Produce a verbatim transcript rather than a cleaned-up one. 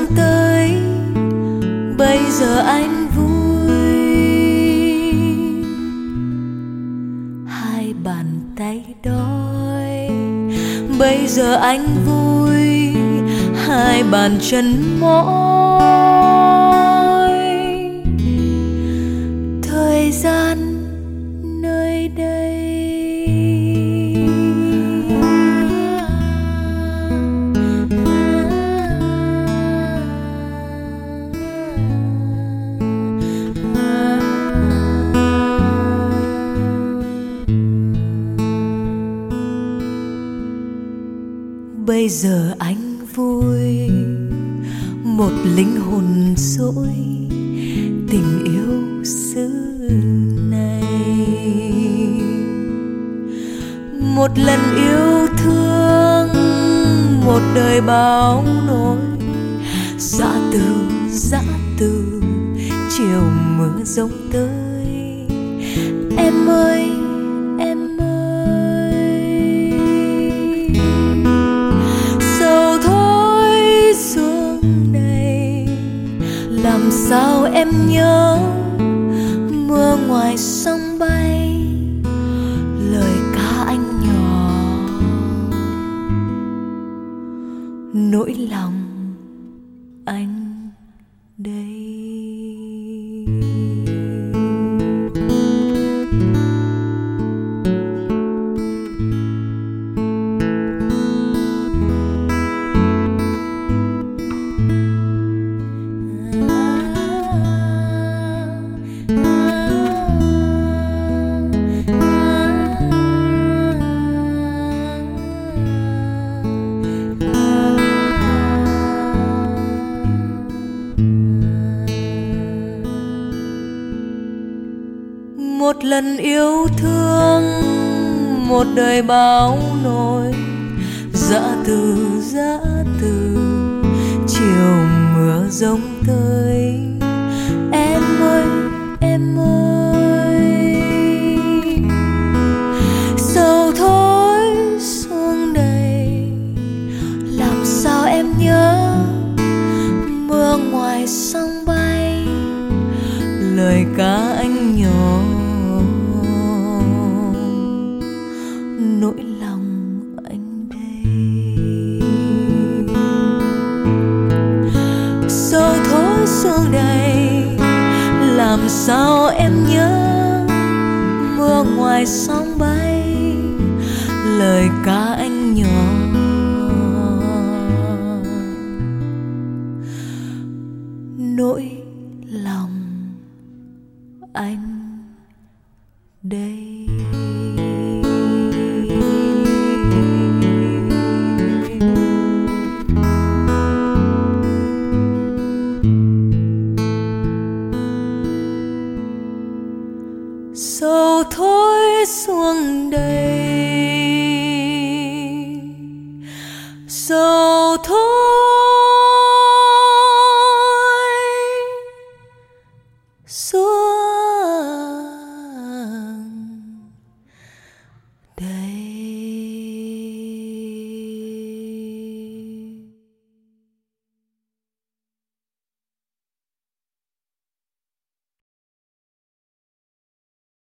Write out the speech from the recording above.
tới, bây giờ anh vui. Hai bàn tay đói, bây giờ anh vui. Hai bàn chân mỏi, thời gian nơi đây. Bây giờ anh vui, một linh hồn dỗi tình yêu xứ này. Một lần yêu thương, một đời bao nỗi. Dã từ, dã từ, chiều mưa rông tới. Em ơi, em ơi, sầu thôi xuống đây. Làm sao em nhớ mưa ngoài sông bay, lời ca anh nhỏ, nỗi lòng anh đây. Một lần yêu thương, một đời bao nỗi. Dã từ, dã từ, chiều mưa rông tới. Em ơi, em ơi, sầu thôi xuống đây. Làm sao em nhớ mưa ngoài sông bay, lời ca anh nhỏ, nỗi lòng anh đây. Sầu thối xuống đây, làm sao em nhớ mưa ngoài sông bay, lời ca anh nhỏ, nỗi lòng anh đây. Sầu thối xuống đây.